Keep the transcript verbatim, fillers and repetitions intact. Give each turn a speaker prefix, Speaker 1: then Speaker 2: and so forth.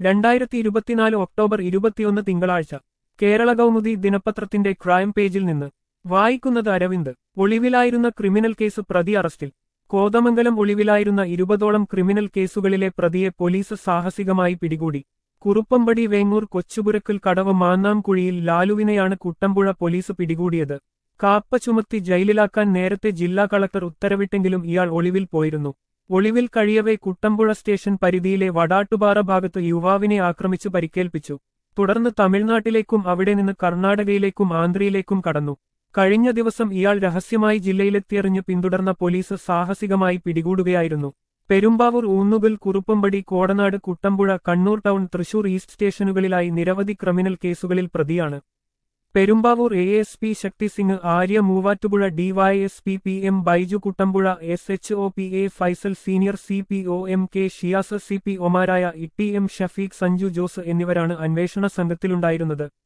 Speaker 1: രണ്ടായിരത്തി ഇരുപത്തിനാല് ഒക്ടോബർ ഇരുപത്തിയൊന്ന് തിങ്കളാഴ്ച കേരള കൗമുദി ദിനപത്രത്തിന്റെ ക്രൈം പേജിൽ നിന്ന് വായിക്കുന്നത് അരവിന്ദ്. ഒളിവിലായിരുന്ന ക്രിമിനൽ കേസ് പ്രതി അറസ്റ്റിൽ. കോതമംഗലം ഒളിവിലായിരുന്ന ഇരുപതോളം ക്രിമിനൽ കേസുകളിലെ പ്രതിയെ പോലീസ് സാഹസികമായി പിടികൂടി. കുറുപ്പമ്പടി വേങ്ങൂർ കൊച്ചുപുരക്കൽ കടവ് മാന്നാംകുഴിയിൽ ലാലുവിനെയാണ് കുട്ടമ്പുഴ പോലീസ് പിടികൂടിയത്. കാപ്പ ചുമത്തി ജയിലിലാക്കാൻ നേരത്തെ ജില്ലാ കളക്ടർ ഉത്തരവിട്ടെങ്കിലും ഇയാൾ ഒളിവിൽ പോയിരുന്നു. ഒളിവിൽ കഴിയവേ കുട്ടമ്പുഴ സ്റ്റേഷൻ പരിധിയിലെ വടാട്ടുപാറ ഭാഗത്ത് യുവാവിനെ ആക്രമിച്ചു പരിക്കേൽപ്പിച്ചു. തുടർന്ന് തമിഴ്നാട്ടിലേക്കും അവിടെ നിന്ന് കർണാടകയിലേക്കും ആന്ധ്രയിലേക്കും കടന്നു. കഴിഞ്ഞ ദിവസം ഇയാൾ രഹസ്യമായി ജില്ലയിലെത്തിയെറിഞ്ഞ് പിന്തുടർന്ന പോലീസ് സാഹസികമായി പിടികൂടുകയായിരുന്നു. പെരുമ്പാവൂർ, ഊന്നുകൽ, കുറുപ്പമ്പടി, കോടനാട്, കുട്ടമ്പുഴ, കണ്ണൂർ ടൗൺ, തൃശൂർ ഈസ്റ്റ് സ്റ്റേഷനുകളിലായി നിരവധി ക്രിമിനൽ കേസുകളിൽ പ്രതിയാണ്. Perumbavoor A S P Shakti Singh, Arya Muvattupuzha DYSP P M Baiju, Kuttampuzha S H O P A Faisal, senior C P O M K Shiyas, C P ഒമാരായ E T M Shafeeq, Sanju Jose എന്നിവരാണ് അന്വേഷണ സംഘത്തിലുണ്ടായിരുന്നത്.